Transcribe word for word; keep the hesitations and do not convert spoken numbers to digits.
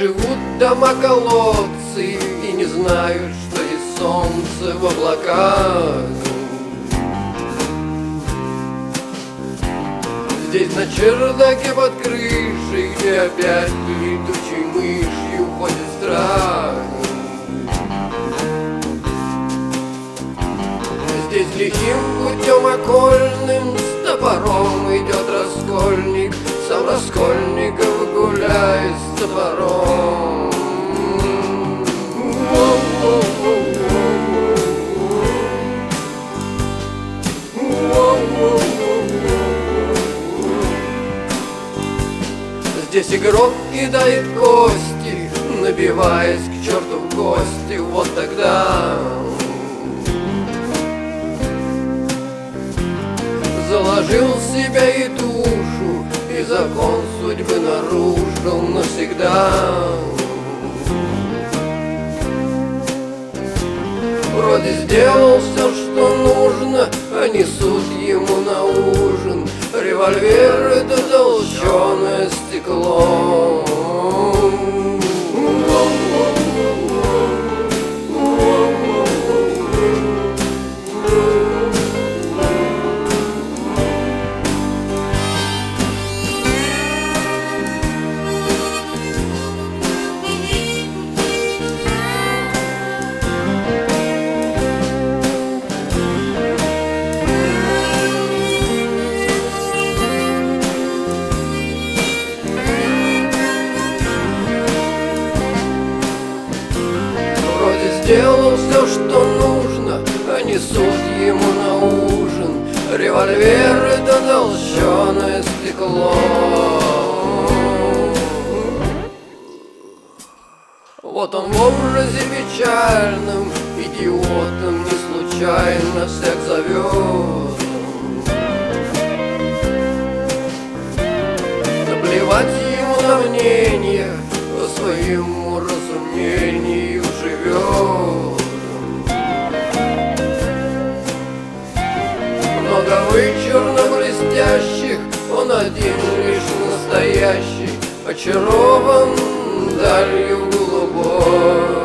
живут дома-колодцы и не знают, что есть солнце в облаках. Здесь на чердаке под крышей, где опять летучей мышью ходит страх. Здесь лихим путем окольным с топором идет раскольник, сам Раскольников гуляет с топором. Здесь игрок кидает кости, набиваясь к черту в гости. Вот тогда заложил в себя и душу, и закон судьбы нарушил навсегда. Вроде сделал все, что нужно, а несут ему на ужин револьвер — это толченое стекло. Сделал все, что нужно, а несут ему на ужин револьвер — это толченое стекло. Вот он в образе печальном, идиотом не случайно всех зовет. Наплевать ему на мнение, по своему разумению живет. Много вычурно блестящих, он один лишь настоящий, очарован далью голубой.